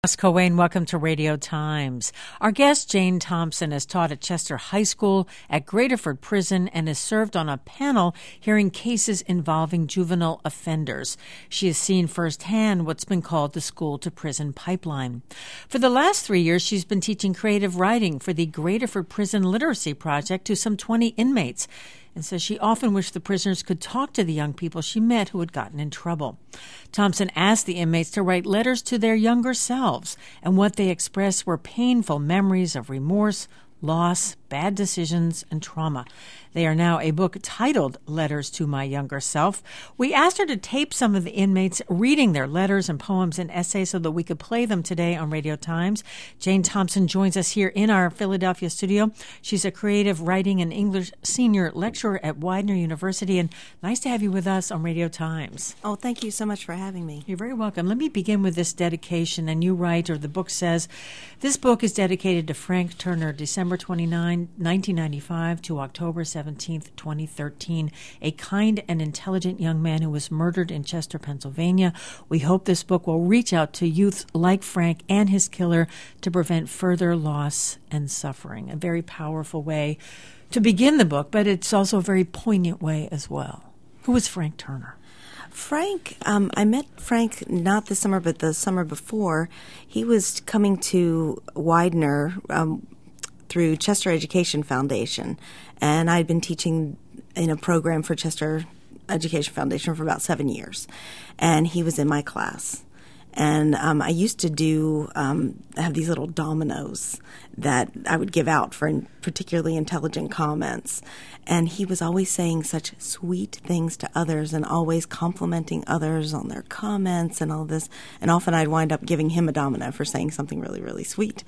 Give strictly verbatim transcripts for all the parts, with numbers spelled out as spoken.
Cohen, welcome to Radio Times. Our guest, Jane Thompson, has taught at Chester High School, at Graterford Prison, and has served on a panel hearing cases involving juvenile offenders. She has seen firsthand what's been called the school-to-prison pipeline. For the last three years, she's been teaching creative writing for the Graterford Prison Literacy Project to some twenty inmates, and says she often wished the prisoners could talk to the young people she met who had gotten in trouble. Thompson asked the inmates to write letters to their younger selves, and what they expressed were painful memories of remorse, loss, bad decisions, and trauma. They are now a book titled Letters to My Younger Self. We asked her to tape some of the inmates reading their letters and poems and essays so that we could play them today on Radio Times. Jane Thompson joins us here in our Philadelphia studio. She's a creative writing and English senior lecturer at Widener University, and nice to have you with us on Radio Times. Oh, thank you so much for having me. You're very welcome. Let me begin with this dedication, and you write, or the book says, this book is dedicated to Frank Turner, December twenty-ninth, nineteen ninety-five to October seventeenth, twenty thirteen, a kind and intelligent young man who was murdered in Chester, Pennsylvania. We hope this book will reach out to youth like Frank and his killer to prevent further loss and suffering. A very powerful way to begin the book, but it's also a very poignant way as well. Who was Frank Turner? Frank, um, I met Frank not this summer, but the summer before. He was coming to Widener um, through Chester Education Foundation, and I'd been teaching in a program for Chester Education Foundation for about seven years, and he was in my class. And um, I used to do um, have these little dominoes that I would give out for particularly intelligent comments. And he was always saying such sweet things to others and always complimenting others on their comments and all this. And often I'd wind up giving him a domino for saying something really, really sweet.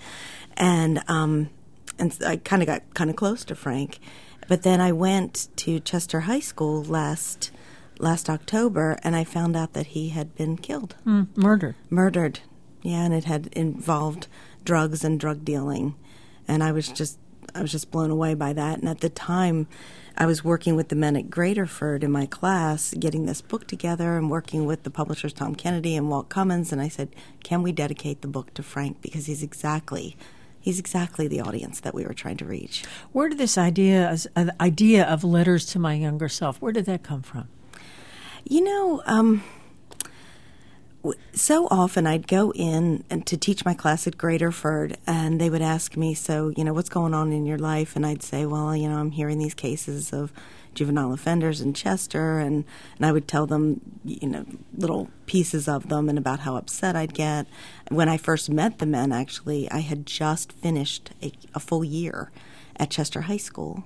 And um, and I kind of got kind of close to Frank. But then I went to Chester High School last last October, and I found out that he had been killed. Mm, murdered. Murdered, yeah, and it had involved drugs and drug dealing. And I was just I was just blown away by that. And at the time, I was working with the men at Graterford in my class, getting this book together and working with the publishers Tom Kennedy and Walt Cummins. And I said, can we dedicate the book to Frank? Because he's exactly... He's exactly the audience that we were trying to reach. Where did this idea, uh, idea of letters to my younger self, where did that come from? You know, um, so often I'd go in and to teach my class at Graterford, and they would ask me, so, you know, what's going on in your life? And I'd say, well, you know, I'm hearing these cases of juvenile offenders in Chester, and, and I would tell them, you know, little pieces of them and about how upset I'd get. When I first met the men, actually, I had just finished a, a full year at Chester High School.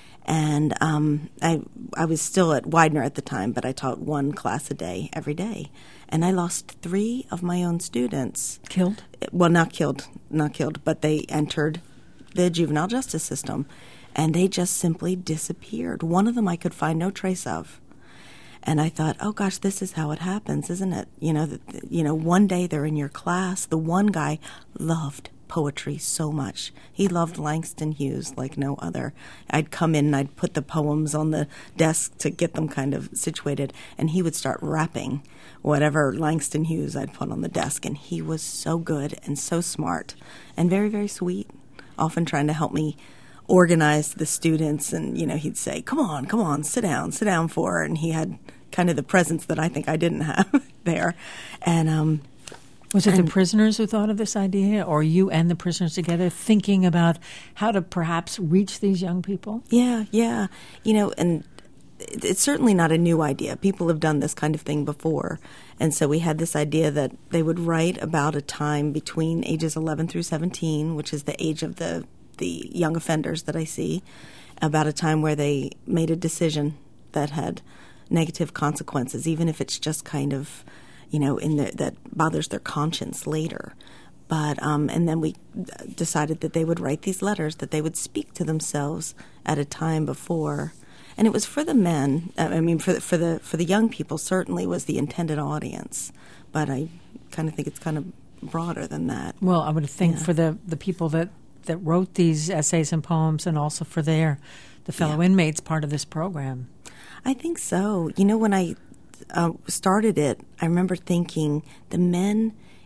And um, I I was still at Widener at the time, but I taught one class a day every day. And I lost three of my own students. Killed? Well, not killed, not killed, but they entered the juvenile justice system. And they just simply disappeared. One of them I could find no trace of. And I thought, oh, gosh, this is how it happens, isn't it? You know, the, you know, one day they're in your class. The one guy loved poetry so much. He loved Langston Hughes like no other. I'd come in and I'd put the poems on the desk to get them kind of situated, and he would start rapping whatever Langston Hughes I'd put on the desk. And he was so good and so smart and very, very sweet, often trying to help me organize the students. And, you know, he'd say, come on, come on, sit down, sit down for her. And he had kind of the presence that I think I didn't have there. And, um, Was it and, the prisoners who thought of this idea, or you and the prisoners together thinking about how to perhaps reach these young people? Yeah, yeah. You know, and it's certainly not a new idea. People have done this kind of thing before. And so we had this idea that they would write about a time between ages eleven through seventeen, which is the age of the, the young offenders that I see, about a time where they made a decision that had negative consequences, even if it's just kind of, you know, in the, that bothers their conscience later. But um, and then we decided that they would write these letters, that they would speak to themselves at a time before, and it was for the men. I mean, for the, for the for the young people certainly was the intended audience, but I kind of think it's kind of broader than that. Well, I would think yeah. for the, the people that, that wrote these essays and poems, and also for their the fellow yeah. inmates part of this program. I think so. You know, when I uh, started it, I remember thinking the men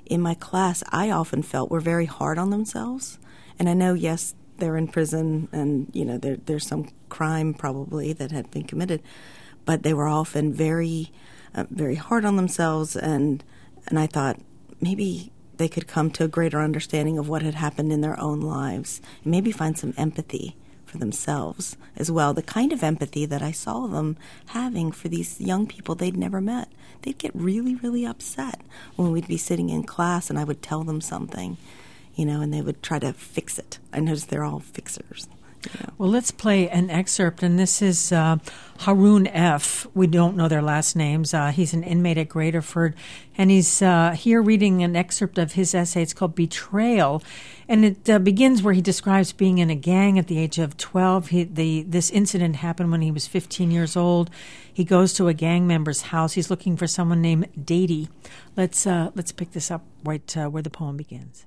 in my class I often felt were very hard on themselves. And I know, yes, they're in prison and, you know, there, there's some crime probably that had been committed, but they were often very, uh, very hard on themselves. And, and I thought maybe they could come to a greater understanding of what had happened in their own lives and maybe find some empathy for themselves as well, the kind of empathy that I saw them having for these young people they'd never met. They'd get really, really upset when we'd be sitting in class and I would tell them something, you know, and they would try to fix it. I noticed they're all fixers. You know. Well, let's play an excerpt, and this is uh, Haroon F. We don't know their last names. Uh, he's an inmate at Graterford, and he's uh, here reading an excerpt of his essay. It's called Betrayal, and it uh, begins where he describes being in a gang at the age of twelve. He, the This incident happened when he was fifteen years old. He goes to a gang member's house. He's looking for someone named Dady. Let's, uh, let's pick this up right uh, where the poem begins.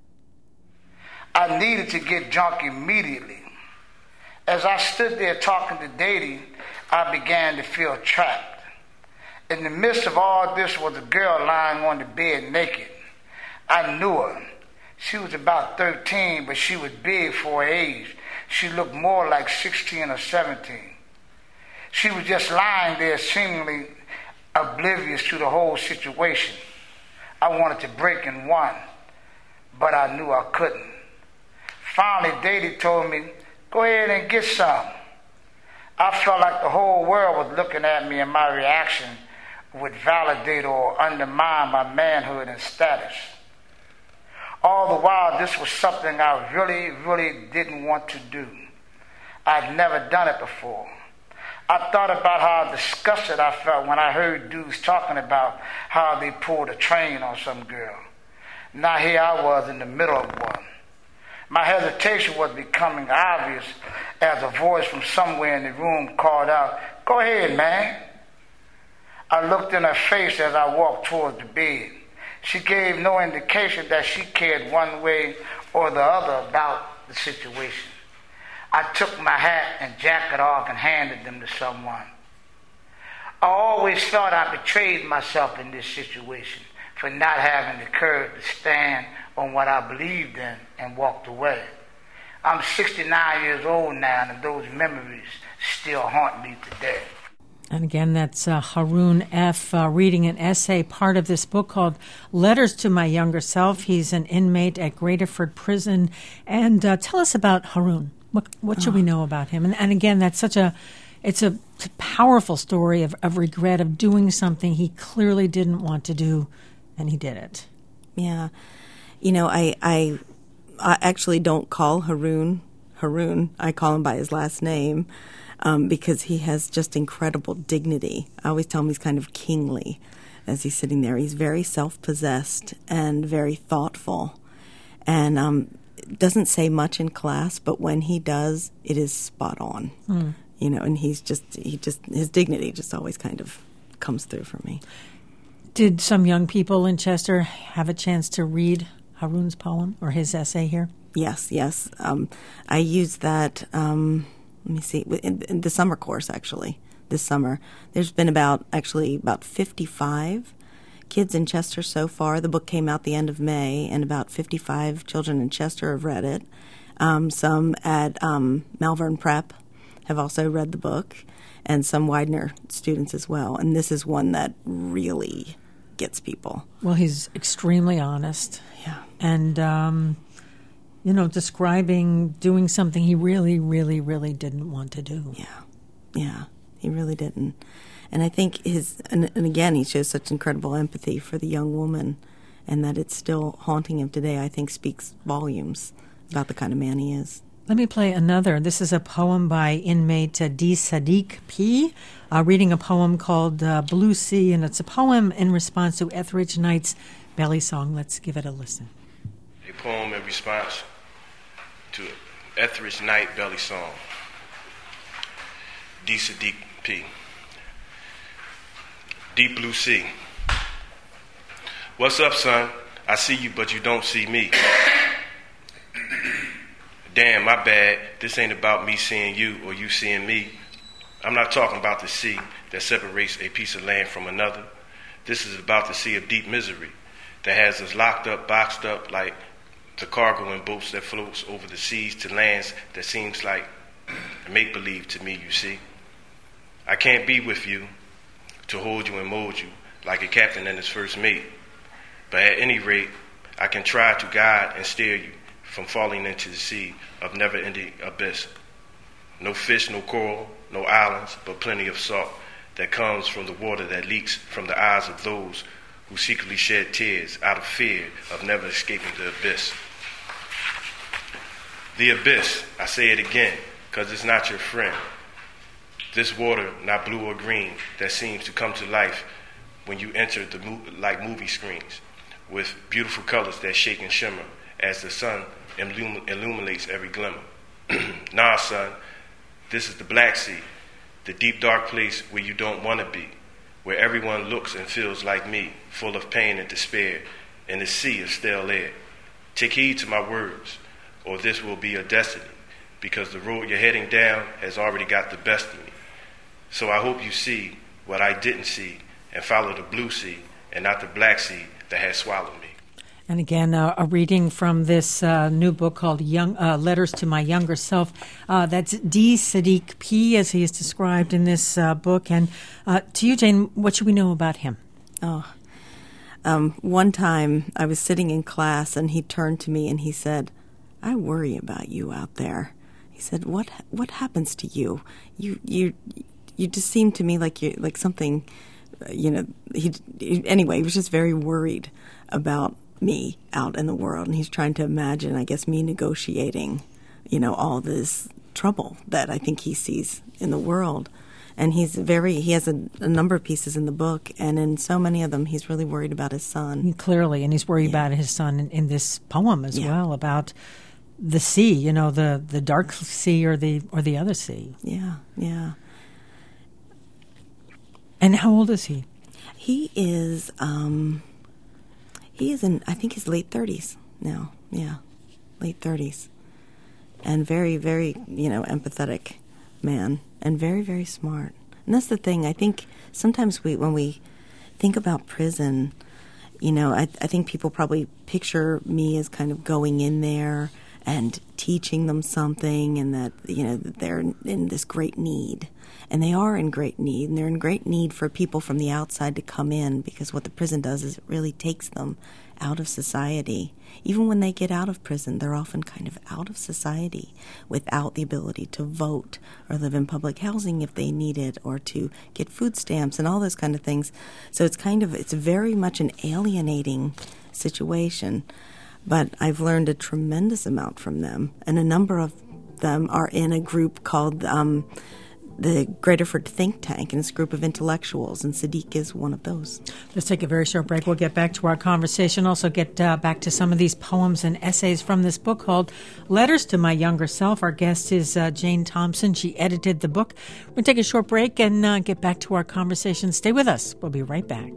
I needed to get drunk immediately. As I stood there talking to Dady, I began to feel trapped. In the midst of all this was a girl lying on the bed naked. I knew her. She was about thirteen, but she was big for her age. She looked more like sixteen or seventeen. She was just lying there, seemingly oblivious to the whole situation. I wanted to break and run, but I knew I couldn't. Finally, Dady told me, "Go ahead and get some." I felt like the whole world was looking at me, and my reaction would validate or undermine my manhood and status. All the while, this was something I really, really didn't want to do. I'd never done it before. I thought about how disgusted I felt when I heard dudes talking about how they pulled a train on some girl. Now here I was in the middle of one. My hesitation was becoming obvious as a voice from somewhere in the room called out, "Go ahead, man." I looked in her face as I walked towards the bed. She gave no indication that she cared one way or the other about the situation. I took my hat and jacket off and handed them to someone. I always felt I betrayed myself in this situation for not having the courage to stand on what I believed in and walked away. I'm sixty-nine years old now, and those memories still haunt me today. And again, that's uh, Haroon F. Uh, reading an essay, part of this book called Letters to My Younger Self. He's an inmate at Graterford Prison. And uh, tell us about Haroon. What, what should oh. we know about him? And, and again, that's such a, it's a, it's a powerful story of, of regret, of doing something he clearly didn't want to do, and he did it. Yeah. You know, I, I, I actually don't call Haroon Haroon. I call him by his last name. Um, because he has just incredible dignity. I always tell him he's kind of kingly as he's sitting there. He's very self-possessed and very thoughtful, and um, doesn't say much in class, but when he does, it is spot on. Mm. You know, and he's just, he just, his dignity just always kind of comes through for me. Did some young people in Chester have a chance to read Haroon's poem or his essay here? Yes, yes. Um, I used that... Um, Let me see, in, in the summer course, actually, this summer. There's been about, actually, about fifty-five kids in Chester so far. The book came out the end of May, and about fifty-five children in Chester have read it. Um, some at um, Malvern Prep have also read the book, and some Widener students as well. And this is one that really gets people. Well, he's extremely honest. Yeah. And... Um You know, describing doing something he really, really, really didn't want to do. Yeah, yeah, he really didn't. And I think his, and, and again, he shows such incredible empathy for the young woman, and that it's still haunting him today, I think speaks volumes about the kind of man he is. Let me play another. This is a poem by inmate uh, D. Sadiq P., uh, reading a poem called uh, Blue Sea, and it's a poem in response to Etheridge Knight's Belly Song. Let's give it a listen. A poem in response to Etheridge Knight Belly Song. D. Sadiq P. Deep Blue Sea. What's up, son? I see you, but you don't see me. Damn, my bad. This ain't about me seeing you or you seeing me. I'm not talking about the sea that separates a piece of land from another. This is about the sea of deep misery. that has us locked up, boxed up like the cargo in boats that floats over the seas to lands that seems like make-believe to me, you see. I can't be with you to hold you and mold you like a captain and his first mate. But at any rate, I can try to guide and steer you from falling into the sea of never-ending abyss. No fish, no coral, no islands, but plenty of salt that comes from the water that leaks from the eyes of those who secretly shed tears out of fear of never escaping the abyss. The abyss, I say it again, because it's not your friend. This water, not blue or green, that seems to come to life when you enter the mo- like movie screens, with beautiful colors that shake and shimmer as the sun illum- illuminates every glimmer. Nah, son, this is the Black Sea, the deep dark place where you don't want to be, where everyone looks and feels like me, full of pain and despair, in the sea of stale air. Take heed to my words, or this will be your destiny, because the road you're heading down has already got the best of me. So I hope you see what I didn't see and follow the blue sea and not the Black Sea that has swallowed me. And again, uh, a reading from this uh, new book called Young uh, Letters to My Younger Self. Uh, that's D. Sadiq P., as he is described in this uh, book. And uh, to you, Jane, what should we know about him? Oh, um, one time I was sitting in class and he turned to me and he said, "I worry about you out there." He said, "What what happens to you? You you you just seem to me like you like something." You know, he, he anyway. He was just very worried about me out in the world, and he's trying to imagine, I guess, me negotiating, you know, all this trouble that I think he sees in the world. And he's very, he has a, a number of pieces in the book, and in so many of them, he's really worried about his son. Clearly, and he's worried Yeah. about his son in, in this poem as Yeah. well, about the sea, you know, the, the dark sea or the or the other sea. Yeah, yeah. And how old is he? He is, um, he is in, I think his late thirties now. Yeah, late thirties. And very, very, you know, empathetic man, and very, very smart. And that's the thing. I think sometimes we, when we think about prison, you know, I, I think people probably picture me as kind of going in there and teaching them something, and that, you know, that they're in this great need. And they are in great need, and they're in great need for people from the outside to come in, because what the prison does is it really takes them out of society. Even when they get out of prison, they're often kind of out of society without the ability to vote or live in public housing if they need it, or to get food stamps and all those kind of things. So it's kind of, it's very much an alienating situation. But I've learned a tremendous amount from them, and a number of them are in a group called um, the Graterford Think Tank, and it's a group of intellectuals, and Sadiq is one of those. Let's take a very short break. We'll get back to our conversation, also get uh, back to some of these poems and essays from this book called Letters to My Younger Self. Our guest is uh, Jane Thompson. She edited the book. We're going to take a short break and uh, get back to our conversation. Stay with us. We'll be right back.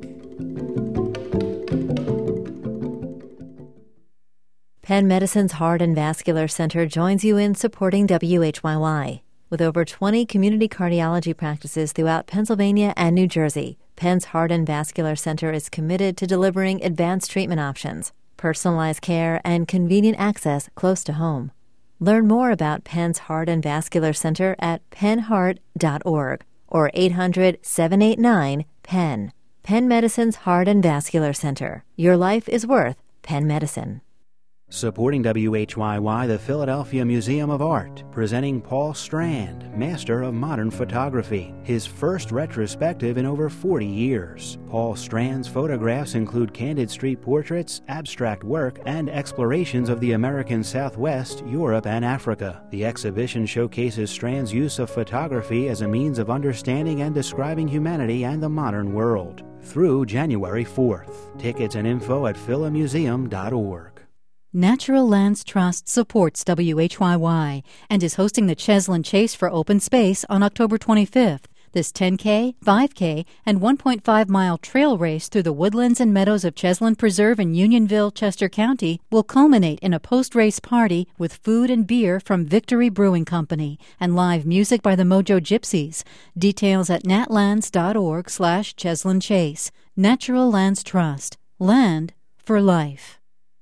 Penn Medicine's Heart and Vascular Center joins you in supporting W H Y Y. With over twenty community cardiology practices throughout Pennsylvania and New Jersey, Penn's Heart and Vascular Center is committed to delivering advanced treatment options, personalized care, and convenient access close to home. Learn more about Penn's Heart and Vascular Center at penn heart dot org or eight hundred, seven eight nine, P E N. Penn Medicine's Heart and Vascular Center. Your life is worth Penn Medicine. Supporting W H Y Y, the Philadelphia Museum of Art, presenting Paul Strand, Master of Modern Photography, his first retrospective in over forty years. Paul Strand's photographs include candid street portraits, abstract work, and explorations of the American Southwest, Europe, and Africa. The exhibition showcases Strand's use of photography as a means of understanding and describing humanity and the modern world. Through January fourth. Tickets and info at philamuseum dot org. Natural Lands Trust supports W H Y Y and is hosting the Cheslin Chase for Open Space on October twenty-fifth. This ten K, five K, and one point five mile trail race through the woodlands and meadows of Cheslin Preserve in Unionville, Chester County, will culminate in a post-race party with food and beer from Victory Brewing Company and live music by the Mojo Gypsies. Details at natlands dot org slash Cheslin Chase. Natural Lands Trust. Land for life.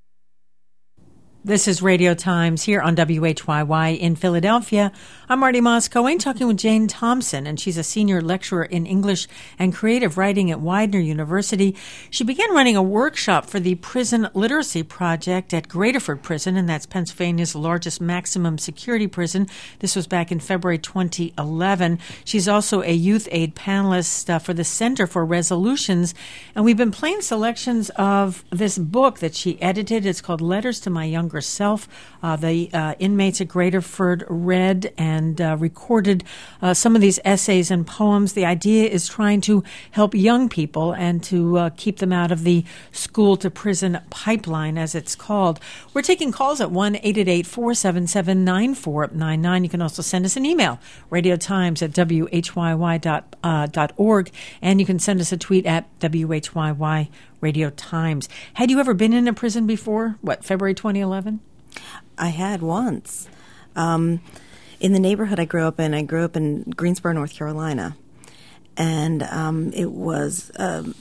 This is Radio Times here on W H Y Y in Philadelphia. I'm Marty Moss-Cohen talking with Jane Thompson, and she's a senior lecturer in English and creative writing at Widener University. She began running a workshop for the Prison Literacy Project at Graterford Prison, and that's Pennsylvania's largest maximum security prison. This was back in February twenty eleven. She's also a youth aid panelist uh, for the Center for Resolutions, and we've been playing selections of this book that she edited. It's called Letters to My Young Self. Uh, the uh, inmates at Graterford read and uh, recorded uh, some of these essays and poems. The idea is trying to help young people and to uh, keep them out of the school to prison pipeline, as it's called. We're taking calls at one eight eight eight, four seven seven, nine four nine nine. You can also send us an email, radiotimes at w h y y dot org, and you can send us a tweet at W H Y Y Radio Times. Had you ever been in a prison before? What, February twenty eleven? I had once. Um, in the neighborhood I grew up in, I grew up in Greensboro, North Carolina. And um, it was, um,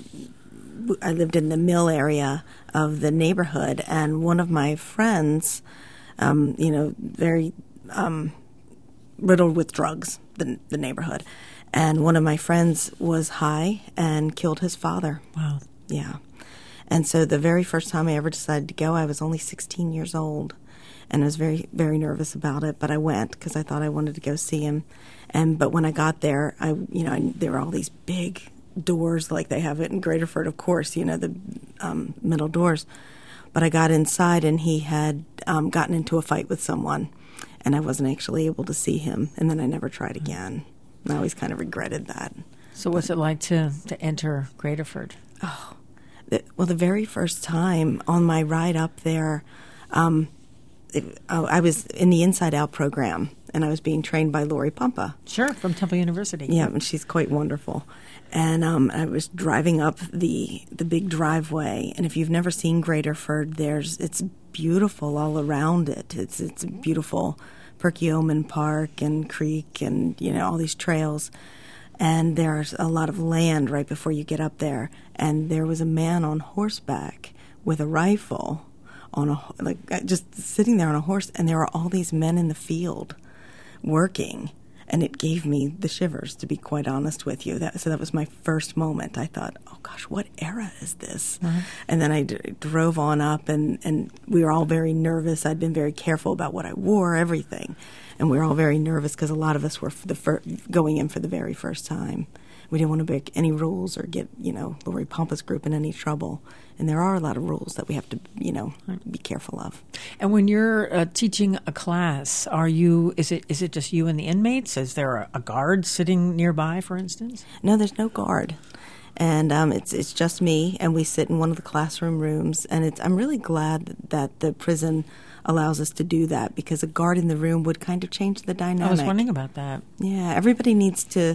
I lived in the mill area of the neighborhood. And one of my friends, um, you know, very um, riddled with drugs, the, the neighborhood. And one of my friends was high and killed his father. Wow. Yeah. And so the very first time I ever decided to go, I was only sixteen years old, and I was very, very nervous about it. But I went because I thought I wanted to go see him. And but when I got there, I, you know, I, there were all these big doors like they have it in Graterford, of course, you know, the um, metal doors. But I got inside, and he had um, gotten into a fight with someone, and I wasn't actually able to see him. And then I never tried again. And I always kind of regretted that. So what's it like to, to enter Graterford? Oh. Well, the very first time on my ride up there, um, it, oh, I was in the Inside Out program, and I was being trained by Lori Pompa. Sure, from Temple University. Yeah, and she's quite wonderful. And um, I was driving up the the big driveway, and if you've never seen Graterford, there's it's beautiful all around it. It's it's a beautiful Perkiomen Park and creek, and you know all these trails. And there's a lot of land right before you get up there. And there was a man on horseback with a rifle, on a like just sitting there on a horse. And there were all these men in the field working. And it gave me the shivers, to be quite honest with you. That, so that was my first moment. I thought, oh, gosh, what era is this? Mm-hmm. And then I d- drove on up, and, and we were all very nervous. I'd been very careful about what I wore, everything. And we were all very nervous because a lot of us were for the fir- going in for the very first time. We didn't want to break any rules or get, you know, Lori Pompa's group in any trouble. And there are a lot of rules that we have to, you know, be careful of. And when you're uh, teaching a class, are you, is it is it just you and the inmates? Is there a, a guard sitting nearby, for instance? No, there's no guard. And um, it's it's just me, and we sit in one of the classroom rooms. And it's I'm really glad that the prison allows us to do that, because a guard in the room would kind of change the dynamic. I was wondering about that. Yeah, everybody needs to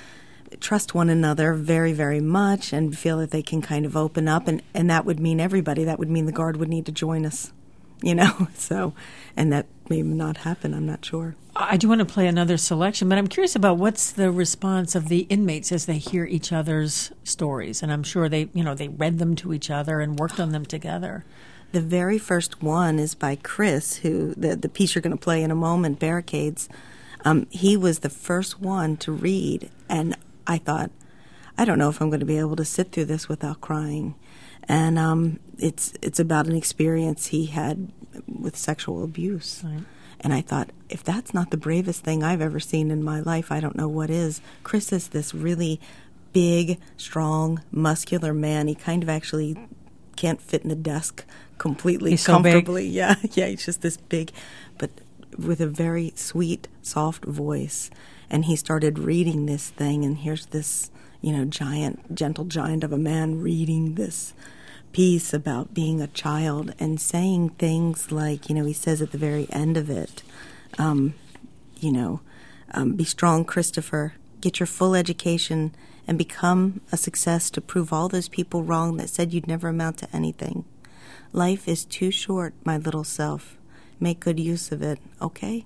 trust one another very, very much and feel that they can kind of open up, and, and that would mean everybody. That would mean the guard would need to join us, you know. So, and that may not happen, I'm not sure. I do want to play another selection, but I'm curious about what's the response of the inmates as they hear each other's stories. And I'm sure they, you know, they read them to each other and worked on them together. The very first one is by Chris, who the, the piece you're going to play in a moment, Barricades. Um, he was the first one to read, and I thought, I don't know if I'm going to be able to sit through this without crying. And um, it's it's about an experience he had with sexual abuse. Right. And I thought, if that's not the bravest thing I've ever seen in my life, I don't know what is. Chris is this really big, strong, muscular man. He kind of actually can't fit in a desk completely he's comfortably. So big. Yeah, yeah, he's just this big, but with a very sweet, soft voice. And he started reading this thing, and here's this, you know, giant, gentle giant of a man reading this piece about being a child and saying things like, you know, he says at the very end of it, um, you know, um, be strong, Christopher, get your full education and become a success to prove all those people wrong that said you'd never amount to anything. Life is too short, my little self. Make good use of it, okay?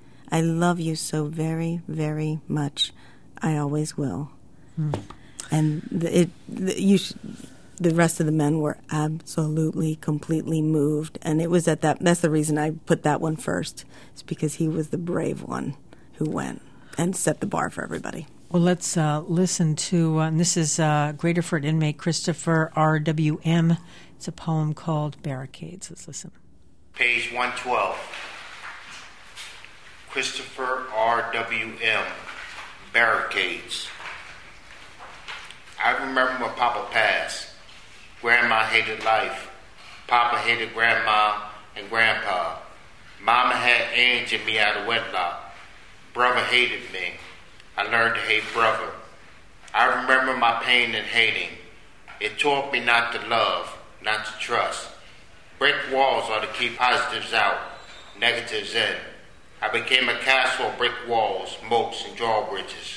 I love you so very, very much. I always will. Mm. And it, you, sh- the rest of the men were absolutely, completely moved. And it was at that, that's the reason I put that one first. It's because he was the brave one who went and set the bar for everybody. Well, let's uh, listen to, uh, and this is uh, Graterford inmate Christopher R W M. It's a poem called Barricades. Let's listen. Page one twelve. Christopher R W M. Barricades. I remember when Papa passed. Grandma hated life. Papa hated Grandma and Grandpa. Mama had Ange and me out of wedlock. Brother hated me. I learned to hate brother. I remember my pain and hating. It taught me not to love, not to trust. Brick walls are to keep positives out, negatives in. I became a castle of brick walls, moats, and drawbridges.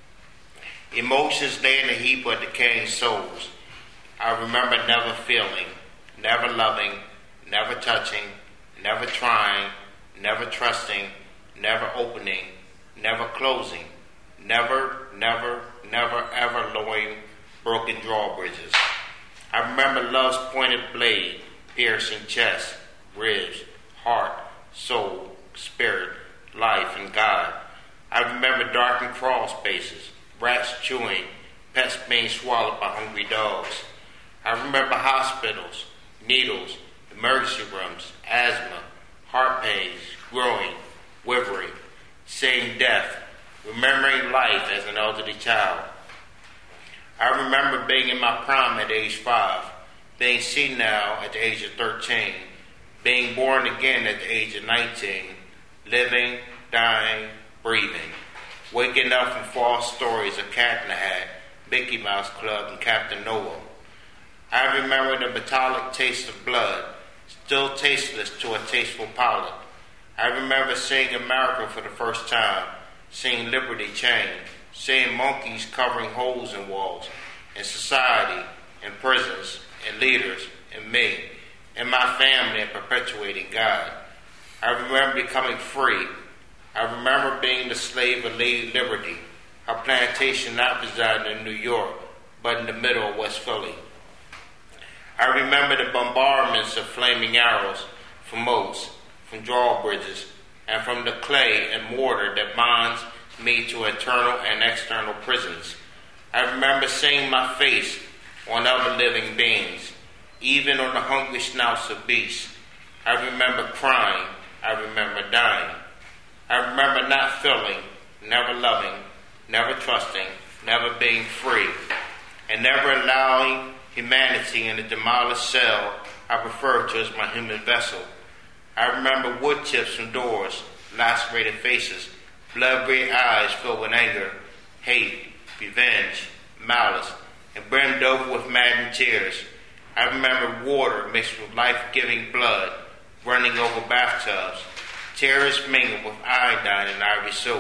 Emotions lay in a heap of decaying souls. I remember never feeling, never loving, never touching, never trying, never trusting, never opening, never closing, never, never, never, ever lowering broken drawbridges. I remember love's pointed blade, piercing chest, ribs, heart, soul, spirit, life, and God. I remember darkened crawl spaces, rats chewing, pets being swallowed by hungry dogs. I remember hospitals, needles, emergency rooms, asthma, heart pains, growing, withering, seeing death, remembering life as an elderly child. I remember being in my prime at age five, being senile at the age of thirteen, being born again at the age of nineteen, living, dying, breathing, waking up from false stories of Cat in the Hat, Mickey Mouse Club, and Captain Noah. I remember the metallic taste of blood, still tasteless to a tasteful palate. I remember seeing America for the first time, seeing liberty chained, seeing monkeys covering holes in walls, in society, in prisons, in leaders, in me, in my family, and perpetuating God. I remember becoming free. I remember being the slave of Lady Liberty, her plantation not residing in New York, but in the middle of West Philly. I remember the bombardments of flaming arrows from moats, from drawbridges, and from the clay and mortar that bonds me to internal and external prisons. I remember seeing my face on other living beings, even on the hungry snouts of beasts. I remember crying. I remember dying. I remember not feeling, never loving, never trusting, never being free, and never allowing humanity in the demolished cell I refer to as my human vessel. I remember wood chips from doors, lacerated faces, blood-red eyes filled with anger, hate, revenge, malice, and brimmed over with maddened tears. I remember water mixed with life-giving blood running over bathtubs, tears mingled with iodine and ivory soap.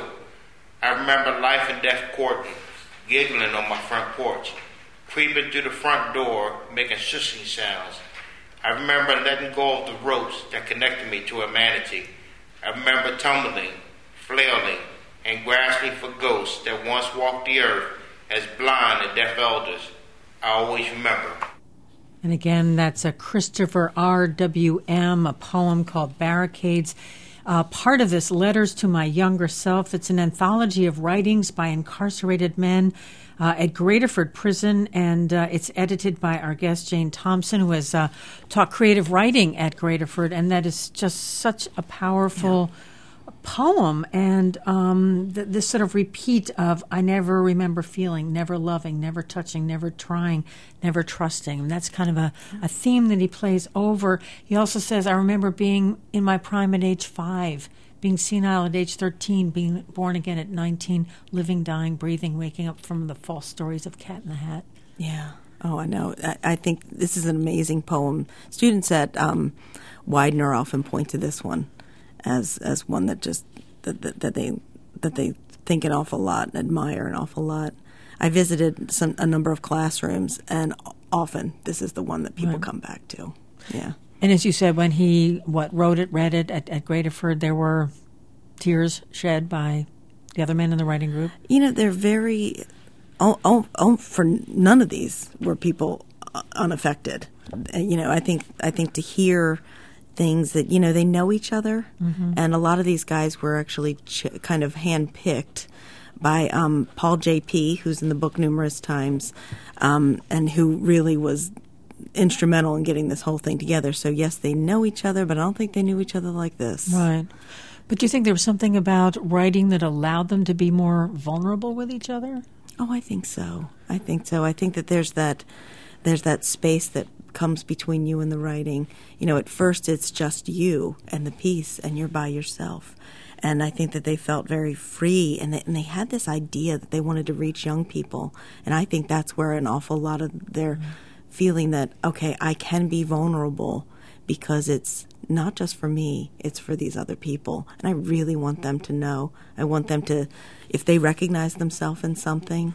I remember life and death courting, giggling on my front porch, creeping through the front door, making shushing sounds. I remember letting go of the ropes that connected me to humanity. I remember tumbling, flailing, and grasping for ghosts that once walked the earth as blind and deaf elders. I always remember. And again, that's a Christopher R W M, a poem called Barricades. Uh, part of this, Letters to My Younger Self. It's an anthology of writings by incarcerated men uh, at Graterford Prison, and uh, it's edited by our guest, Jane Thompson, who has uh, taught creative writing at Graterford, and that is just such a powerful yeah. poem. And um, th- this sort of repeat of, I never remember feeling, never loving, never touching, never trying, never trusting. And that's kind of a, a theme that he plays over. He also says, I remember being in my prime at age five, being senile at age thirteen, being born again at nineteen, living, dying, breathing, waking up from the false stories of Cat in the Hat. Yeah. Oh, I know. I, I think this is an amazing poem. Students at um, Widener often point to this one as as one that just that, that, that they that they think an awful lot and admire an awful lot. I visited some a number of classrooms, and often this is the one that people right. come back to. Yeah. And as you said, when he what wrote it, read it at, at Graterford, there were tears shed by the other men in the writing group. You know, they're very. Oh, oh, oh, for none of these were people unaffected. You know, I think I think to hear things that, you know, they know each other, mm-hmm. and a lot of these guys were actually ch- kind of handpicked by um, Paul J P, who's in the book numerous times, um, and who really was instrumental in getting this whole thing together. So, yes, they know each other, but I don't think they knew each other like this. Right. But do you think there was something about writing that allowed them to be more vulnerable with each other? Oh, I think so. I think so. I think that there's that there's that space that comes between you and the writing. You know, at first it's just you and the piece, and you're by yourself. And I think that they felt very free, and they, and they had this idea that they wanted to reach young people. And I think that's where an awful lot of their mm-hmm. feeling that, okay, I can be vulnerable because it's not just for me, it's for these other people. And I really want them to know. I want them to, if they recognize themselves in something,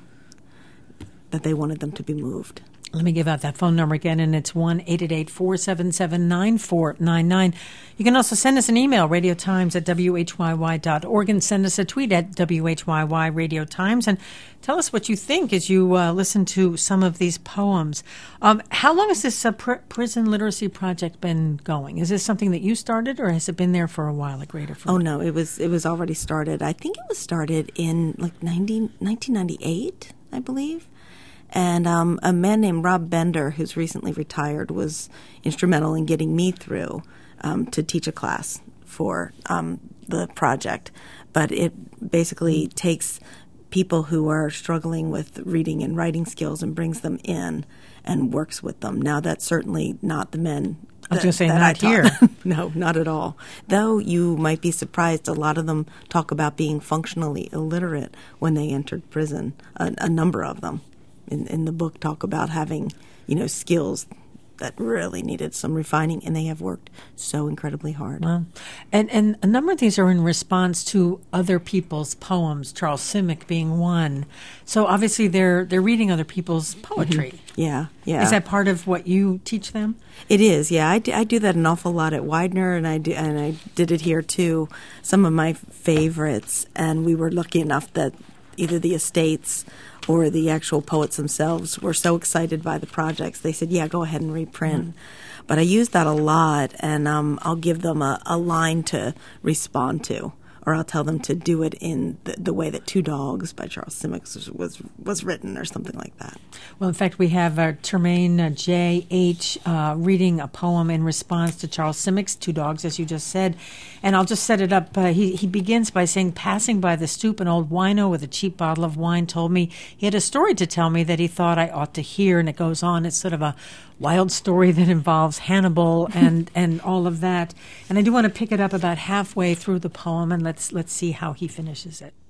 that they wanted them to be moved. Let me give out that phone number again, and it's one eight eight eight, four seven seven, nine four nine nine. You can also send us an email, radiotimes at w h y y dot org, and send us a tweet at W H Y Y Radio Times, and tell us what you think as you uh, listen to some of these poems. Um, how long has this uh, pr- prison literacy project been going? Is this something that you started, or has it been there for a while at Graterford? Oh, no, it was it was already started. I think it was started in like nineteen ninety-eight, I believe. And um, a man named Rob Bender, who's recently retired, was instrumental in getting me through um, to teach a class for um, the project. But it basically takes people who are struggling with reading and writing skills and brings them in and works with them. Now, that's certainly not the men. I was going to say, not here. No, not at all. Though you might be surprised, a lot of them talk about being functionally illiterate when they entered prison, a, a number of them. In, in the book, talk about having, you know, skills that really needed some refining, and they have worked so incredibly hard. Wow. And and a number of these are in response to other people's poems, Charles Simic being one. So obviously they're they're reading other people's poetry. Mm-hmm. Yeah, yeah. Is that part of what you teach them? It is, yeah. I do, I do that an awful lot at Widener, and I do, and I did it here too. Some of my favorites, and we were lucky enough that either the estates or the actual poets themselves were so excited by the projects. They said, yeah, go ahead and reprint. Mm-hmm. But I use that a lot, and um, I'll give them a, a line to respond to, or I'll tell them to do it in the, the way that Two Dogs by Charles Simic was, was was written, or something like that. Well, in fact, we have uh, Termaine uh, J H uh, reading a poem in response to Charles Simic's Two Dogs, as you just said. And I'll just set it up. Uh, he, he begins by saying, passing by the stoop, an old wino with a cheap bottle of wine told me he had a story to tell me that he thought I ought to hear. And it goes on. It's sort of a wild story that involves Hannibal and, and all of that. And I do want to pick it up about halfway through the poem, and let's let's see how he finishes it.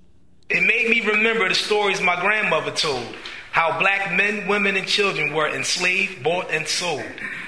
It made me remember the stories my grandmother told, how black men, women, and children were enslaved, bought, and sold,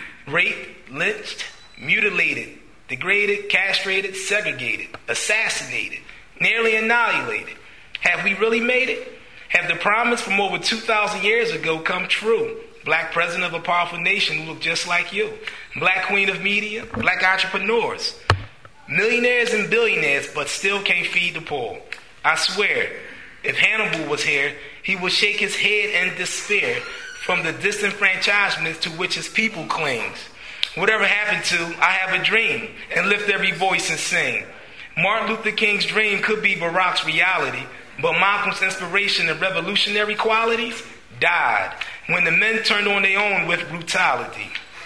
raped, lynched, mutilated, degraded, castrated, segregated, assassinated, nearly annihilated. Have we really made it? Have the promise from over two thousand years ago come true? Black president of a powerful nation who look just like you. Black queen of media, black entrepreneurs. Millionaires and billionaires, but still can't feed the poor. I swear, if Hannibal was here, he would shake his head in despair from the disenfranchisement to which his people clings. Whatever happened to, I have a dream, and lift every voice and sing. Martin Luther King's dream could be Barack's reality, but Malcolm's inspiration and revolutionary qualities died when the men turned on their own with brutality.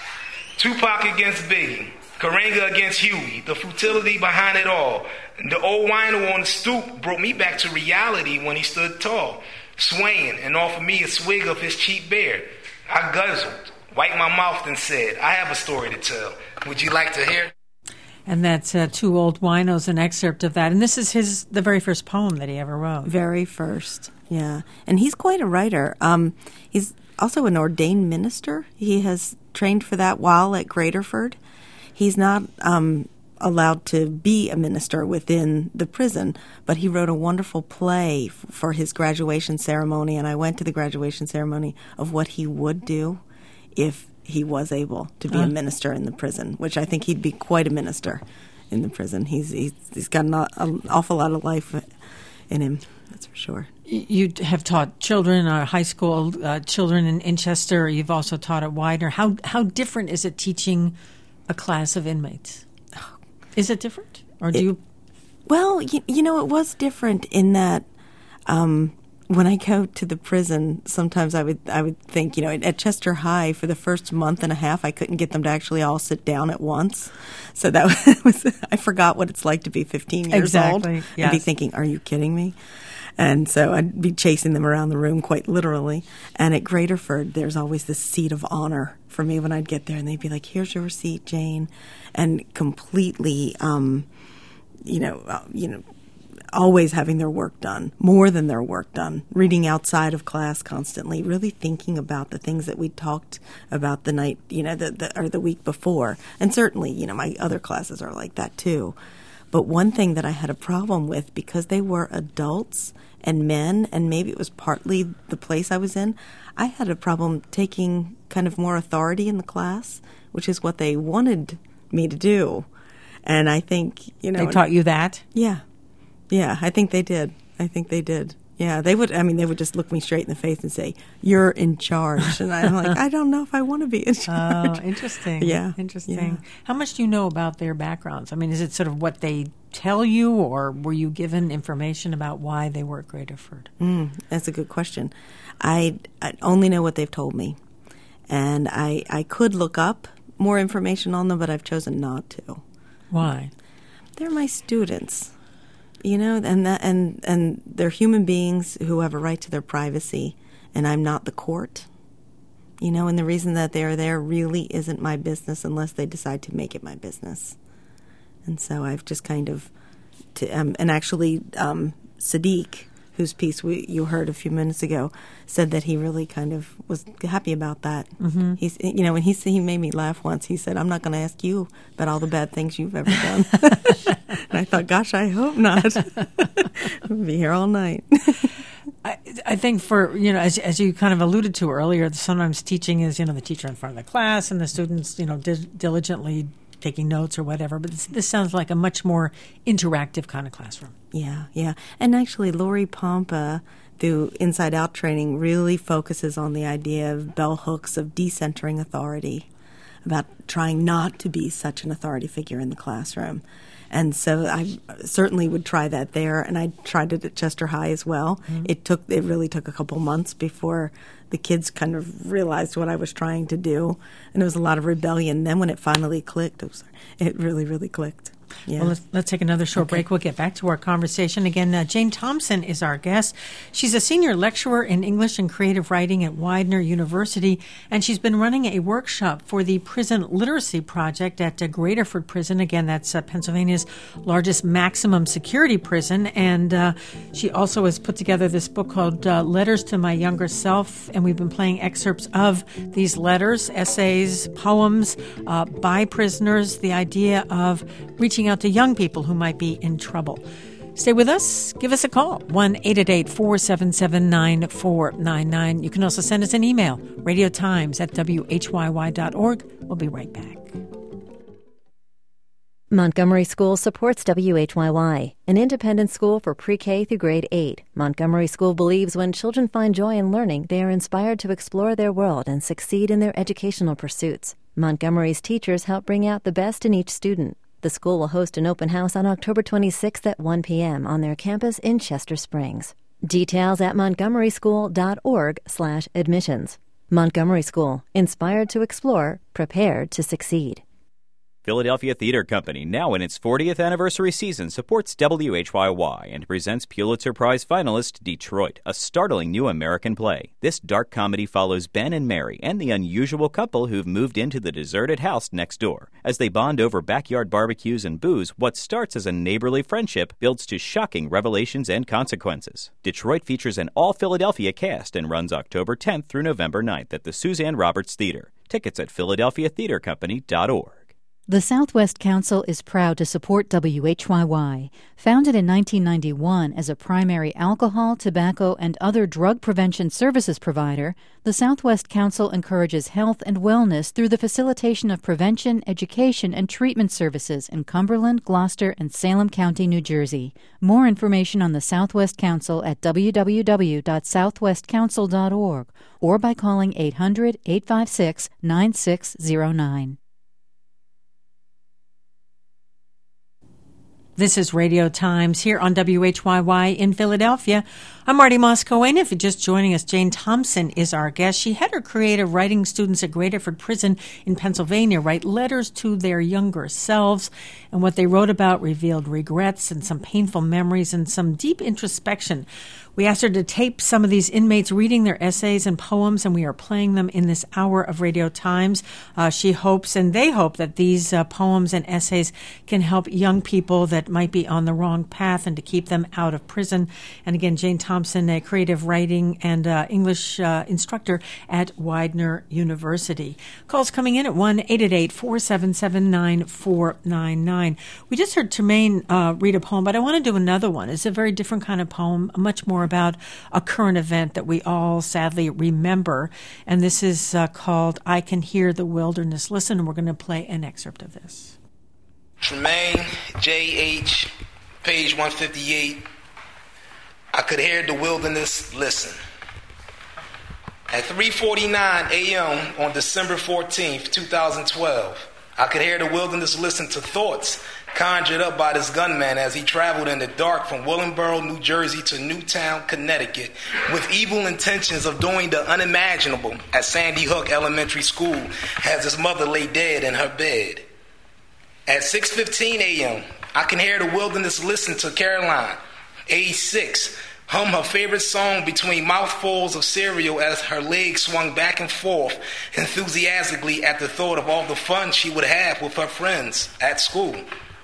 Tupac against Biggie, Karenga against Huey, the futility behind it all. The old wino on the stoop brought me back to reality when he stood tall, swaying, and offered me a swig of his cheap beer. I guzzled, wiped my mouth, and said, I have a story to tell. Would you like to hear? And that's uh, Two Old Winos, an excerpt of that. And this is his the very first poem that he ever wrote. Very first, yeah. And he's quite a writer. Um, he's also an ordained minister. He has trained for that while at Graterford. He's not um, allowed to be a minister within the prison, but he wrote a wonderful play f- for his graduation ceremony, and I went to the graduation ceremony of what he would do if he was able to be uh. a minister in the prison, which I think he'd be quite a minister in the prison. He's he's, he's got an, an awful lot of life in him. That's for sure. You have taught children, uh, high school uh, children in, in Chester. You've also taught at Widener. How how different is it teaching a class of inmates? Is it different, or do it, you? Well, you, you know, it was different in that um, when I go to the prison, sometimes I would I would think, you know, at, at Chester High for the first month and a half, I couldn't get them to actually all sit down at once. So that was I forgot what it's like to be fifteen years exactly. old Yes. and be thinking, "Are you kidding me?" And so I'd be chasing them around the room quite literally. And at Graterford, there's always this seat of honor for me when I'd get there. And they'd be like, "Here's your seat, Jane." And completely, um, you know, uh, you know, always having their work done, more than their work done, reading outside of class constantly, really thinking about the things that we talked about the night, you know, the, the, or the week before. And certainly, you know, my other classes are like that too. But one thing that I had a problem with, because they were adults and men, and maybe it was partly the place I was in, I had a problem taking kind of more authority in the class, which is what they wanted me to do. And I think, you know... They taught you that? Yeah. Yeah, I think they did. I think they did. Yeah, they would, I mean, they would just look me straight in the face and say, "You're in charge." And I'm like, I don't know if I want to be in charge. Oh, interesting. Yeah. Interesting. Yeah. How much do you know about their backgrounds? I mean, is it sort of what they tell you, or were you given information about why they were at Graterford? Mm, that's a good question. I, I only know what they've told me. And I, I could look up more information on them, but I've chosen not to. Why? They're my students. You know, and that, and and they're human beings who have a right to their privacy, and I'm not the court. You know, and the reason that they're there really isn't my business unless they decide to make it my business. And so I've just kind of, to, um, and actually um, Sadiq, whose piece we, you heard a few minutes ago, said that he really kind of was happy about that. Mm-hmm. He's, you know, when he he made me laugh once. He said, "I'm not going to ask you about all the bad things you've ever done." And I thought, gosh, I hope not. We'll be here all night. I, I think for, you know, as as you kind of alluded to earlier, sometimes teaching is, you know, the teacher in front of the class and the students, you know, di- diligently taking notes or whatever. But this, this sounds like a much more interactive kind of classroom. Yeah, yeah. And actually, Lori Pompa, through Inside Out training, really focuses on the idea of bell hooks of decentering authority, about trying not to be such an authority figure in the classroom. And so I certainly would try that there, and I tried it at Chester High as well. Mm-hmm. It took it really took a couple months before the kids kind of realized what I was trying to do, and there was a lot of rebellion. Then when it finally clicked, oh, sorry, it really, really clicked. Yeah. Well, let's, let's take another short okay. break. We'll get back to our conversation. Again, uh, Jane Thompson is our guest. She's a senior lecturer in English and creative writing at Widener University, and she's been running a workshop for the Prison Literacy Project at uh, Graterford Prison. Again, that's uh, Pennsylvania's largest maximum security prison. And uh, she also has put together this book called uh, Letters to My Younger Self, and we've been playing excerpts of these letters, essays, poems uh, by prisoners, the idea of reaching out to young people who might be in trouble. Stay with us. Give us a call, one eight eight eight, four seven seven, nine four nine nine. You can also send us an email, radiotimes at w h y y dot org. We'll be right back. Montgomery School supports W H Y Y, an independent school for pre-K through grade eight. Montgomery School believes when children find joy in learning, they are inspired to explore their world and succeed in their educational pursuits. Montgomery's teachers help bring out the best in each student. The school will host an open house on October twenty-sixth at one p.m. on their campus in Chester Springs. Details at montgomeryschool.org slash admissions. Montgomery School, inspired to explore, prepared to succeed. Philadelphia Theater Company, now in its fortieth anniversary season, supports W H Y Y and presents Pulitzer Prize finalist Detroit, a startling new American play. This dark comedy follows Ben and Mary and the unusual couple who've moved into the deserted house next door. As they bond over backyard barbecues and booze, what starts as a neighborly friendship builds to shocking revelations and consequences. Detroit features an all-Philadelphia cast and runs October tenth through November ninth at the Suzanne Roberts Theater. Tickets at philadelphia theater company dot org. The Southwest Council is proud to support W H Y Y. Founded in nineteen ninety-one as a primary alcohol, tobacco, and other drug prevention services provider, the Southwest Council encourages health and wellness through the facilitation of prevention, education, and treatment services in Cumberland, Gloucester, and Salem County, New Jersey. More information on the Southwest Council at w w w dot southwest council dot org or by calling eight hundred, eight five six, nine six zero nine. This is Radio Times here on W H Y Y in Philadelphia. I'm Marty Moscow-Wayne. If you're just joining us, Jane Thompson is our guest. She had her creative writing students at Graterford Prison in Pennsylvania write letters to their younger selves, and what they wrote about revealed regrets and some painful memories and some deep introspection. We asked her to tape some of these inmates reading their essays and poems, and we are playing them in this hour of Radio Times. Uh, she hopes, and they hope, that these uh, poems and essays can help young people that might be on the wrong path and to keep them out of prison. And again, Jane Thompson, a creative writing and uh, English uh, instructor at Widener University. Calls coming in at one eight eight eight, four seven seven, nine four nine nine. We just heard Tremaine uh, read a poem, but I want to do another one. It's a very different kind of poem, much more about a current event that we all sadly remember. And this is uh, called I Can Hear the Wilderness Listen, and we're going to play an excerpt of this. Tremaine, J H, page one fifty-eight. I could hear the wilderness listen. At three forty-nine a.m. on December fourteenth, twenty twelve, I could hear the wilderness listen to thoughts conjured up by this gunman as he traveled in the dark from Willingboro, New Jersey to Newtown, Connecticut, with evil intentions of doing the unimaginable at Sandy Hook Elementary School as his mother lay dead in her bed. At six fifteen a.m., I can hear the wilderness listen to Caroline, age six, hum her favorite song between mouthfuls of cereal as her legs swung back and forth enthusiastically at the thought of all the fun she would have with her friends at school.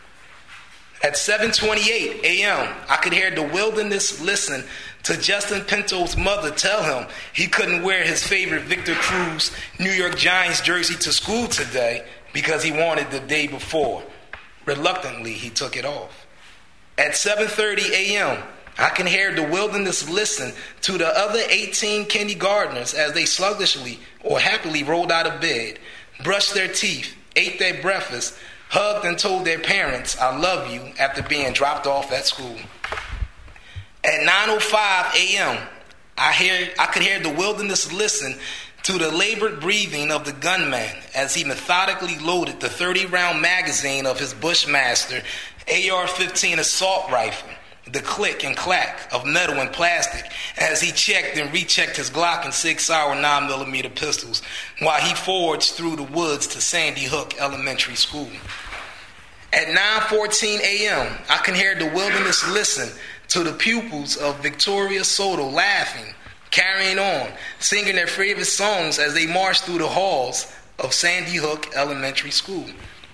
At seven twenty-eight a.m., I could hear the wilderness listen to Justin Pinto's mother tell him he couldn't wear his favorite Victor Cruz New York Giants jersey to school today because he wanted the day before. Reluctantly, he took it off. At seven thirty a.m., I can hear the wilderness listen to the other eighteen kindergartners as they sluggishly or happily rolled out of bed, brushed their teeth, ate their breakfast, hugged and told their parents, I love you, after being dropped off at school. At nine oh five a.m., I hear I could hear the wilderness listen to the labored breathing of the gunman as he methodically loaded the thirty-round magazine of his Bushmaster A R fifteen assault rifle, the click and clack of metal and plastic as he checked and rechecked his Glock and Sig Sauer nine millimeter pistols while he forged through the woods to Sandy Hook Elementary School. At nine fourteen a.m., I can hear the wilderness listen to the pupils of Victoria Soto laughing, carrying on, singing their favorite songs as they marched through the halls of Sandy Hook Elementary School.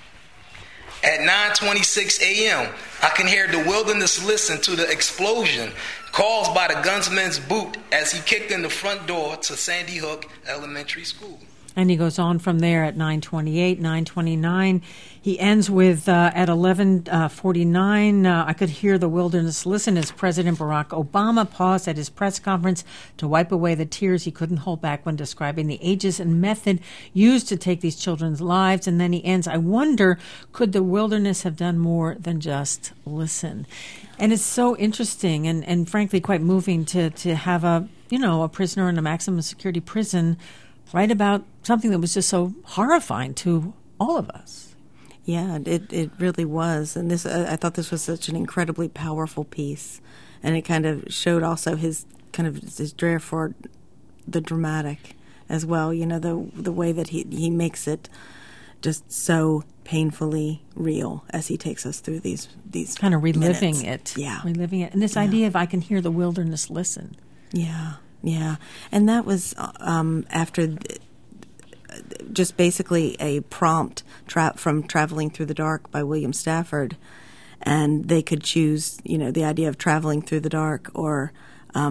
At nine twenty-six a.m., I can hear the wilderness listen to the explosion caused by the gunman's boot as he kicked in the front door to Sandy Hook Elementary School. And he goes on from there at nine twenty-eight, nine twenty-nine. He ends with, uh, at eleven forty-nine, uh, I could hear the wilderness listen as President Barack Obama paused at his press conference to wipe away the tears he couldn't hold back when describing the ages and method used to take these children's lives. And then he ends, I wonder, could the wilderness have done more than just listen? And it's so interesting and, and frankly quite moving to, to have a, you know, a prisoner in a maximum security prison write about something that was just so horrifying to all of us. Yeah, it it really was, and this uh, I thought this was such an incredibly powerful piece, and it kind of showed also his kind of his dread for the dramatic as well. You know, the the way that he he makes it just so painfully real as he takes us through these these kind of reliving minutes. it, yeah, reliving it, and this yeah. idea of I can hear the wilderness listen. Yeah, yeah, and that was um, after. Th- just basically a prompt tra- from Traveling Through the Dark by William Stafford, and they could choose, you know, the idea of traveling through the dark or um,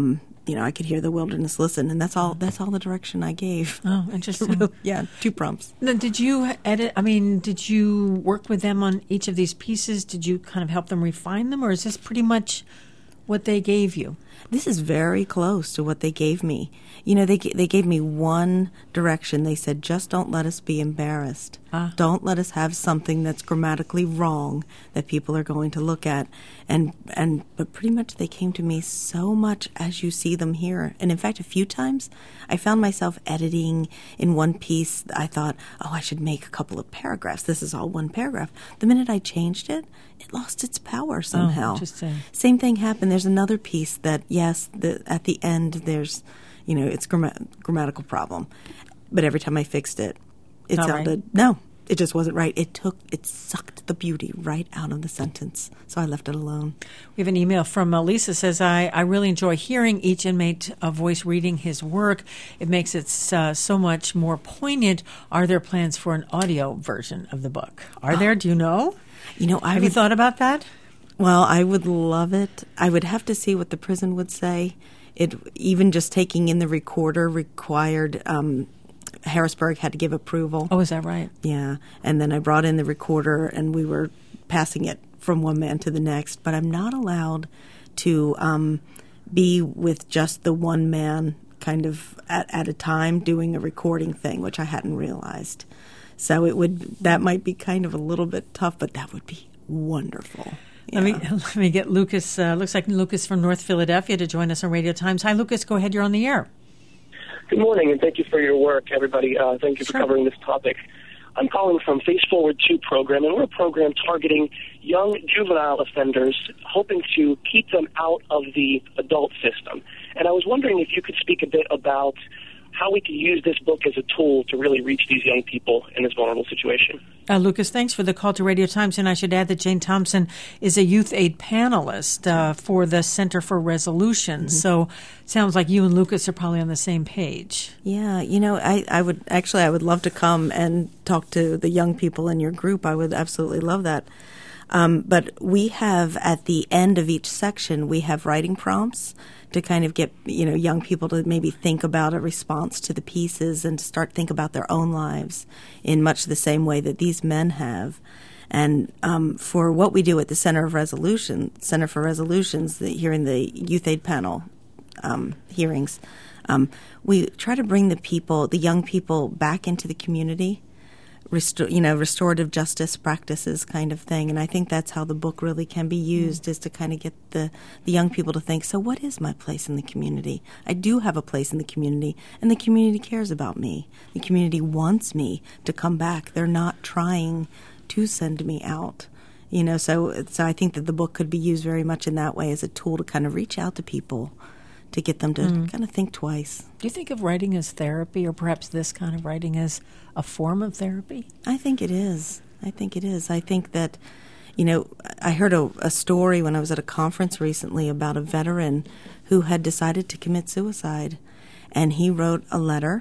you know, I could hear the wilderness listen, and that's all. That's all the direction I gave. Oh, interesting. Yeah, two prompts. Now, did you edit? I mean, did you work with them on each of these pieces? Did you kind of help them refine them, or is this pretty much what they gave you? This is very close to what they gave me. You know, they they gave me one direction. They said, just don't let us be embarrassed. Ah. Don't let us have something that's grammatically wrong that people are going to look at. And and but pretty much they came to me so much as you see them here. And in fact, a few times I found myself editing in one piece. I thought, oh, I should make a couple of paragraphs. This is all one paragraph. The minute I changed it, it lost its power somehow. Oh, interesting. Same thing happened. There's another piece that, yes, the, at the end there's, you know, it's gramma- grammatical problem. But every time I fixed it, it Not sounded, right. no, it just wasn't right. It took, it sucked the beauty right out of the sentence. So I left it alone. We have an email from uh, Lisa says, I, I really enjoy hearing each inmate uh, voice reading his work. It makes it uh, so much more poignant. Are there plans for an audio version of the book? Are oh. there? Do you know? You know, I Have would, you thought about that? Well, I would love it. I would have to see what the prison would say. It even just taking in the recorder required um, Harrisburg had to give approval. Oh, is that right? Yeah. And then I brought in the recorder, and we were passing it from one man to the next. But I'm not allowed to um, be with just the one man kind of at, at a time doing a recording thing, which I hadn't realized. So it would that might be kind of a little bit tough, but that would be wonderful. Let me let me get Lucas. Uh, looks like Lucas from North Philadelphia to join us on Radio Times. Hi, Lucas. Go ahead. You're on the air. Good morning, and thank you for your work, everybody. Uh, thank you for Sure. covering this topic. I'm calling from Face Forward two program, and we're a program targeting young juvenile offenders, hoping to keep them out of the adult system. And I was wondering if you could speak a bit about how we could use this book as a tool to really reach these young people in this vulnerable situation. Uh, Lucas, thanks for the call to Radio Times. And I should add that Jane Thompson is a youth aid panelist uh, for the Center for Resolution. Mm-hmm. So it sounds like you and Lucas are probably on the same page. Yeah, you know, I, I would actually, I would love to come and talk to the young people in your group. I would absolutely love that. Um, but we have, at the end of each section, we have writing prompts to kind of get, you know, young people to maybe think about a response to the pieces and to start think about their own lives in much the same way that these men have. And um, for what we do at the Center of Resolution, Center for Resolutions, the, here in the Youth Aid panel um, hearings, um, we try to bring the people, the young people, back into the community. Restor- you know, restorative justice practices kind of thing. And I think that's how the book really can be used, mm. is to kind of get the, the young people to think, so what is my place in the community? I do have a place in the community, and the community cares about me. The community wants me to come back. They're not trying to send me out. You know, so so I think that the book could be used very much in that way as a tool to kind of reach out to people, to get them to mm. kind of think twice. Do you think of writing as therapy, or perhaps this kind of writing as a form of therapy? I think it is. I think it is. I think that, you know, I heard a, a story when I was at a conference recently about a veteran who had decided to commit suicide. And he wrote a letter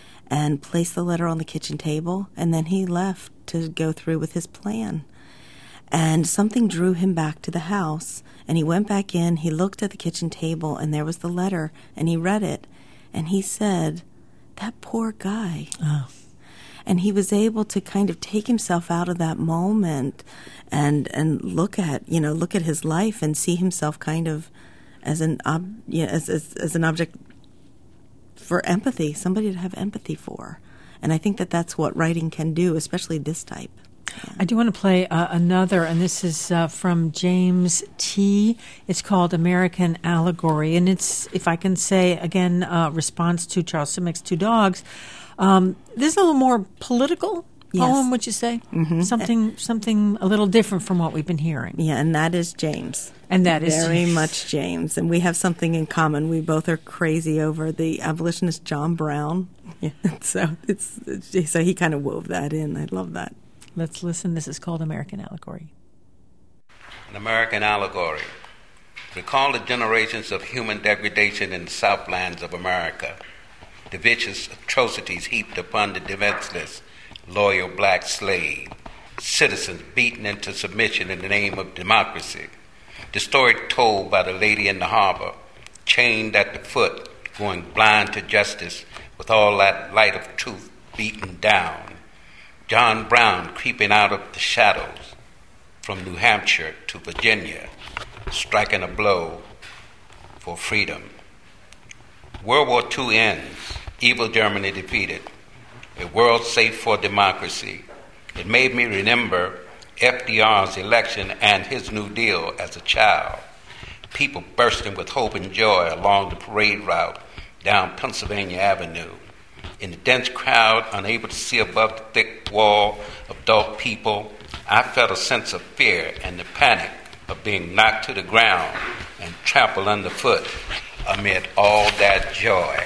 and placed the letter on the kitchen table, and then he left to go through with his plan. And something drew him back to the house, and he went back in, he looked at the kitchen table, and there was the letter, and he read it, and he said, that poor guy. Oh. And he was able to kind of take himself out of that moment and and look at, you know, look at his life and see himself kind of as an ob- you know, as, as as an object for empathy, somebody to have empathy for. And I think that that's what writing can do, especially this type. Yeah. I do want to play uh, another, and this is uh, from James T. It's called American Allegory, and it's, if I can say, again, uh, response to Charles Simich's Two Dogs. Um, this is a little more political yes. poem, would you say? Mm-hmm. Something something a little different from what we've been hearing. Yeah, and that is James. And that is very much James. And we have something in common. We both are crazy over the abolitionist John Brown. Yeah, so it's so he kind of wove that in. I love that. Let's listen. This is called American Allegory. An American Allegory. Recall the generations of human degradation in the Southlands of America. The vicious atrocities heaped upon the defenseless, loyal black slave. Citizens beaten into submission in the name of democracy. The story told by the lady in the harbor. chained at the foot, going blind to justice, with all that light of truth beaten down. John Brown creeping out of the shadows from New Hampshire to Virginia, striking a blow for freedom. World War Two ends, evil Germany defeated, a world safe for democracy. It made me remember F D R's election and his New Deal as a child. People bursting with hope and joy along the parade route down Pennsylvania Avenue. In the dense crowd, unable to see above the thick wall of adult people, I felt a sense of fear and the panic of being knocked to the ground and trampled underfoot amid all that joy.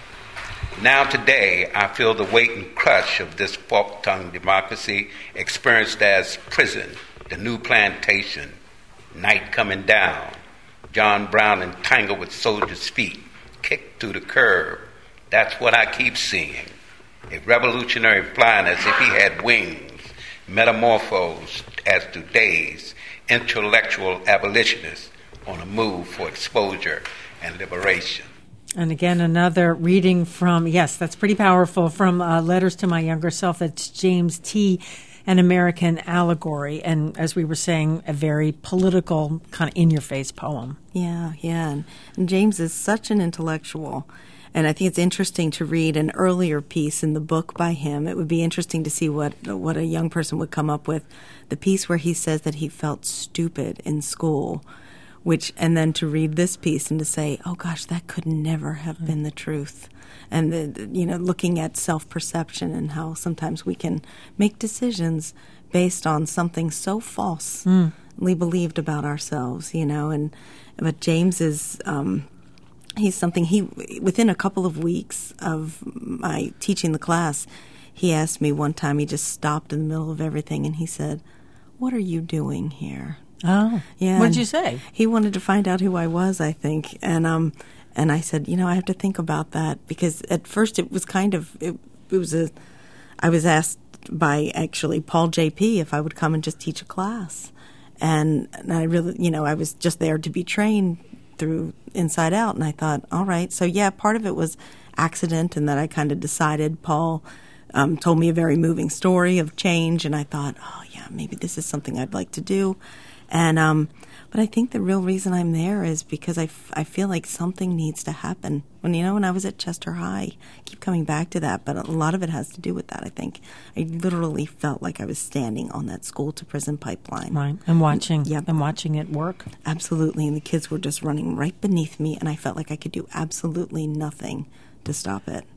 Now today, I feel the weight and crush of this fork-tongued democracy experienced as prison, the new plantation, night coming down, John Brown entangled with soldiers' feet, kicked through the curb. That's what I keep seeing. A revolutionary flying as if he had wings, metamorphosed as today's intellectual abolitionists on a move for exposure and liberation. And again, another reading from, yes, that's pretty powerful, from uh, Letters to My Younger Self. That's James T., An American Allegory. And as we were saying, a very political, kind of in-your-face poem. Yeah, yeah. And, and James is such an intellectual. And I think it's interesting to read an earlier piece in the book by him. It would be interesting to see what what a young person would come up with. The piece where he says that he felt stupid in school, which, and then to read this piece and to say, oh gosh, that could never have been the truth. And, the, you know, looking at self-perception and how sometimes we can make decisions based on something so falsely mm. believed about ourselves, you know. And but James is... Um, He's something he, within a couple of weeks of my teaching the class, he asked me one time, he just stopped in the middle of everything and he said, what are you doing here? Oh, yeah. What did you say? He wanted to find out who I was, I think. And um, and I said, you know, I have to think about that, because at first it was kind of, it, it was a, I was asked by actually Paul J P if I would come and just teach a class. And, and I really, you know, I was just there to be trained through Inside Out, and I thought, all right. So yeah, part of it was accident, and that I kind of decided. Paul um, told me a very moving story of change, and I thought, oh yeah, maybe this is something I'd like to do. And um, but I think the real reason I'm there is because I, f- I feel like something needs to happen. When you know, when I was at Chester High, I keep coming back to that, but a lot of it has to do with that. I think I literally felt like I was standing on that school to prison pipeline, right, and watching, and, yep. and watching it work. Absolutely, and the kids were just running right beneath me, and I felt like I could do absolutely nothing to stop it.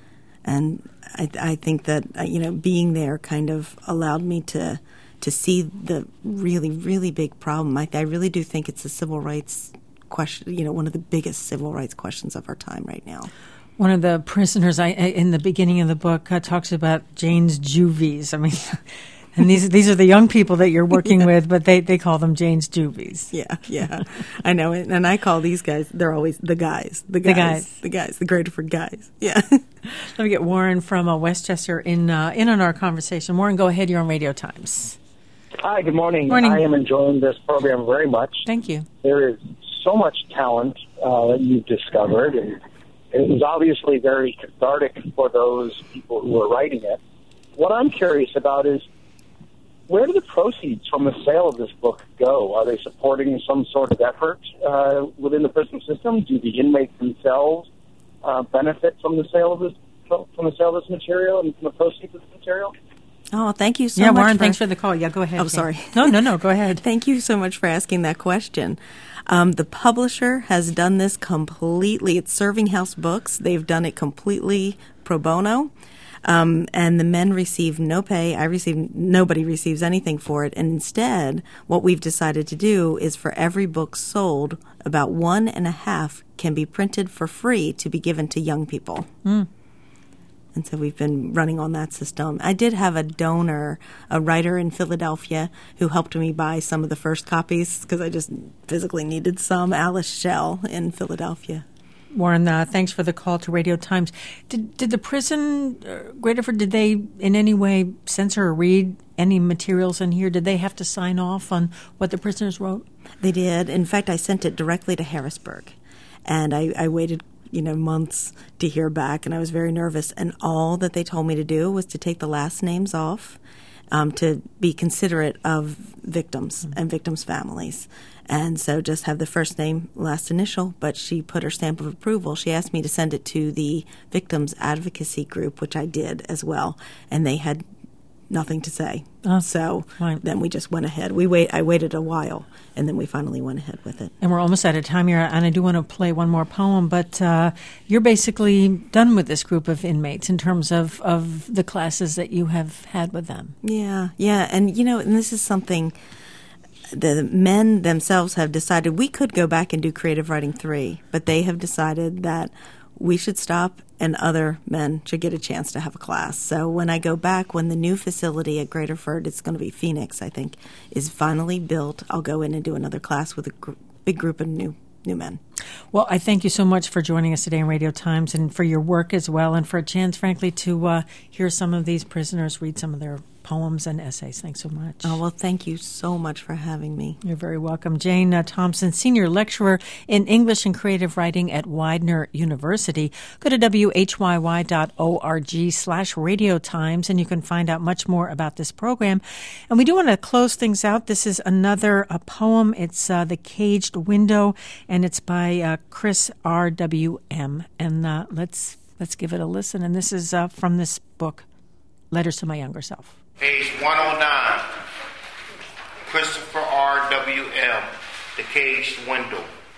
And I, I think that uh, you know, being there kind of allowed me to. to see the really, really big problem. I, I really do think it's a civil rights question, you know, one of the biggest civil rights questions of our time right now. One of the prisoners I, in the beginning of the book uh, talks about Jane's juvies. I mean, and these these are the young people that you're working yeah. with, but they, they call them Jane's juvies. Yeah, yeah. I know it. And I call these guys, they're always the guys. The guys. The guys. The guys. The Graterford guys. Yeah. Let me get Warren from uh, Westchester in, uh, in on our conversation. Warren, go ahead. You're on Radio Times. Hi, good morning. Morning. I am enjoying this program very much. Thank you. There is so much talent uh, that you've discovered, and it was obviously very cathartic for those people who are writing it. What I'm curious about is, where do the proceeds from the sale of this book go? Are they supporting some sort of effort uh, within the prison system? Do the inmates themselves uh, benefit from the sale of this from the sale of this material and from the proceeds of this material? Oh, thank you so yeah, much. Yeah, Warren, for, thanks for the call. Yeah, go ahead. Oh, sorry. No, no, no, go ahead. Thank you so much for asking that question. Um, the publisher has done this completely. It's Serving House Books. They've done it completely pro bono. Um, and the men receive no pay. I receive, nobody receives anything for it. And instead, what we've decided to do is for every book sold, about one and a half can be printed for free to be given to young people. Mm. And so we've been running on that system. I did have a donor, a writer in Philadelphia, who helped me buy some of the first copies because I just physically needed some. Alice Shell in Philadelphia. Warren, uh, thanks for the call to Radio Times. Did did the prison, uh, Graterford, did they in any way censor or read any materials in here? Did they have to sign off on what the prisoners wrote? They did. In fact, I sent it directly to Harrisburg. And I, I waited, you know, months to hear back, and I was very nervous. And all that they told me to do was to take the last names off, um, to be considerate of victims and victims' families. And so just have the first name, last initial, but she put her stamp of approval. She asked me to send it to the victims advocacy group, which I did as well, and they had nothing to say. Oh, so right. Then we just went ahead. We wait. I waited a while, and then we finally went ahead with it. And we're almost out of time here, and I do want to play one more poem, but uh, you're basically done with this group of inmates in terms of, of the classes that you have had with them. Yeah, yeah, and, you know, and this is something the men themselves have decided. We could go back and do Creative Writing three, but they have decided that we should stop and other men should get a chance to have a class. So when I go back, when the new facility at Graterford, it's going to be Phoenix, I think, is finally built, I'll go in and do another class with a gr- big group of new new men. Well, I thank you so much for joining us today on Radio Times and for your work as well, and for a chance, frankly, to uh, hear some of these prisoners read some of their poems and essays. Thanks so much. Oh, well, thank you so much for having me. You're very welcome. Jane uh, Thompson, Senior Lecturer in English and Creative Writing at Widener University. Go to W H Y Y dot org slash Radio Times, and you can find out much more about this program. And we do want to close things out. This is another a poem. It's uh, The Caged Window, and it's by uh, Chris R W M. And uh, let's let's give it a listen. And this is uh, from this book, Letters to My Younger Self. Page one oh nine, Christopher R W M, The Caged Window.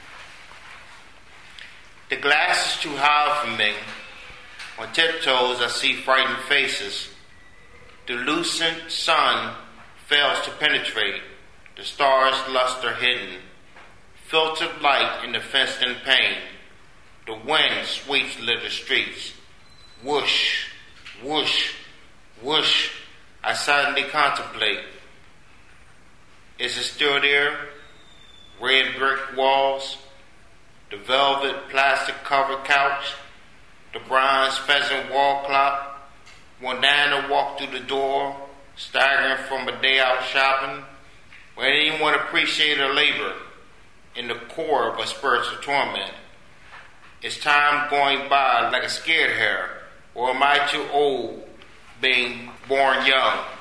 The glass is too high for me. On tiptoes I see frightened faces. The lucent sun fails to penetrate. The stars' luster hidden. Filtered light in the fenced-in pane. The wind sweeps little streets. Whoosh, whoosh, whoosh. I silently contemplate. Is it still there? Red brick walls, the velvet plastic covered couch, the bronze pheasant wall clock. When Nana walked through the door, staggering from a day out shopping, when anyone appreciated her labor in the core of a spiritual torment. Is time going by like a scared hare, or am I too old being born young?